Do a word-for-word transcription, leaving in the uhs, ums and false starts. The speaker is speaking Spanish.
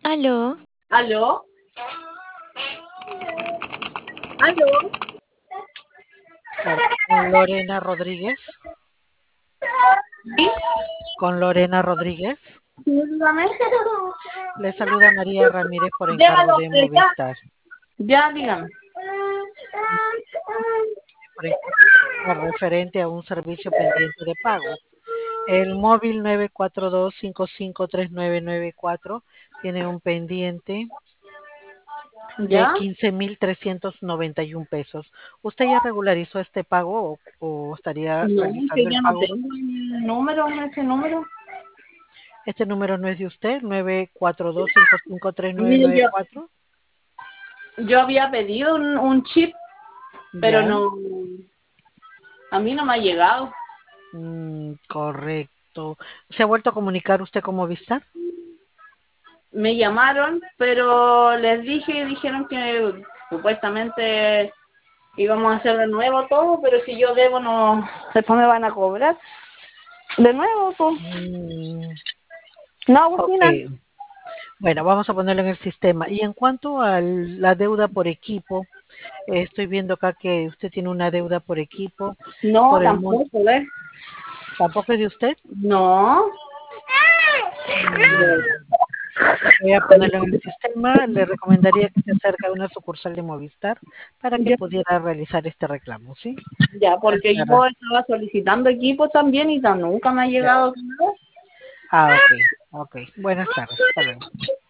Aló, ¿Aló? ¿Aló? Claro, con Lorena Rodríguez. ¿Sí? Con Lorena Rodríguez. Sí, dígame. Le saluda María Ramírez por encargo Llévalo, de eh, ya, Movistar. ya, dígame. Por encargo referente a un servicio pendiente de pago. El móvil nueve cuatro dos cinco cinco tres nueve nueve cuatro tiene un pendiente de ¿Ya? quince mil trescientos noventa y un pesos. ¿Usted ya regularizó este pago o, o estaría No, que realizando el ya no pago? tengo el número, ese número. Este número no es de usted, nueve cuatro dos cinco cinco tres nueve Mire, nueve yo, cuatro. yo había pedido un, un chip, pero Ya. no, a mí no me ha llegado. Mm, correcto. ¿Se ha vuelto a comunicar usted con Movistar? Me llamaron, pero les dije, dijeron que supuestamente íbamos a hacer de nuevo todo, pero si yo debo, no, después me van a cobrar. De nuevo, pues. Mm, No, ok. Agustina. Bueno, vamos a ponerlo en el sistema. Y en cuanto a la deuda por equipo, eh, estoy viendo acá que usted tiene una deuda por equipo No, por el monto. tampoco, ¿ves? ¿Tampoco es de usted? No. Mm, Voy a ponerlo en el sistema. Le recomendaría que se acerque a una sucursal de Movistar para que Ya, pudiera realizar este reclamo, ¿sí? ya, Buenas porque yo tardes. estaba solicitando equipos también y tan- nunca me ha Ya. llegado nada. Ah, ok, ok. Buenas tardes. Hasta luego.